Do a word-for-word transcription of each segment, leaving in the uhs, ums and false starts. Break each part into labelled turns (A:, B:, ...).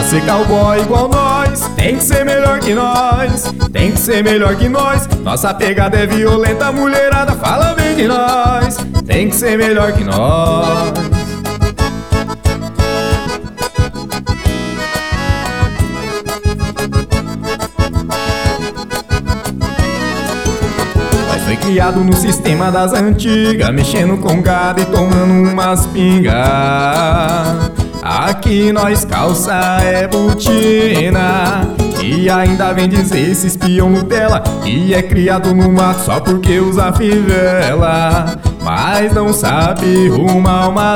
A: ser cowboy igual nós, tem que ser melhor que nós, tem que ser melhor que nós. Nossa pegada é violenta, a mulherada fala bem de nós, tem que ser melhor que nós. Nós foi criado no sistema das antigas, mexendo com gado e tomando umas pingas. Aqui nós calça é botina, e ainda vem dizer esse espião Nutella que é criado no mato só porque usa fivela, mas não sabe rumar uma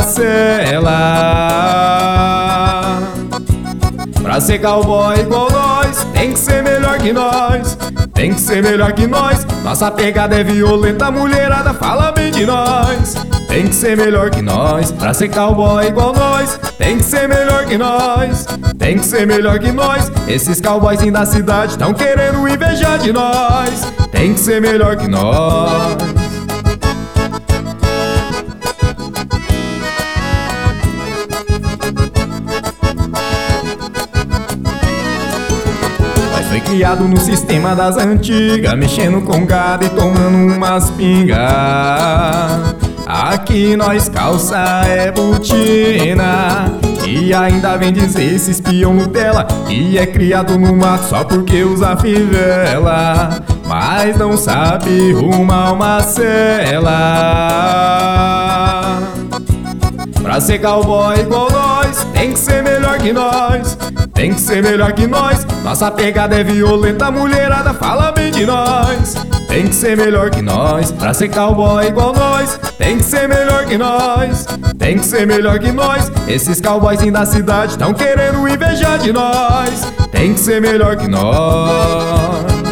A: cela. Pra ser cowboy igual nós, tem que ser melhor que nós, tem que ser melhor que nós. Nossa pegada é violenta, a mulherada fala bem de nós, tem que ser melhor que nós. Pra ser cowboy igual nós, tem que ser melhor que nós, tem que ser melhor que nós. Esses cowboyzinhos da cidade tão querendo invejar de nós, tem que ser melhor que nós. Foi criado no sistema das antigas, mexendo com gado e tomando umas pingas. Aqui nós calça é botina, e ainda vem dizer esse espião Nutella que é criado no mato só porque usa fivela, mas não sabe rumar uma cela. Pra ser cowboy igual nós, tem que ser melhor que nós, tem que ser melhor que nós. Nossa pegada é violenta, a mulherada fala bem de nós, tem que ser melhor que nós. Pra ser cowboy igual nós, tem que ser melhor que nós, tem que ser melhor que nós. Esses cowboyzinhos da cidade tão querendo invejar de nós, tem que ser melhor que nós.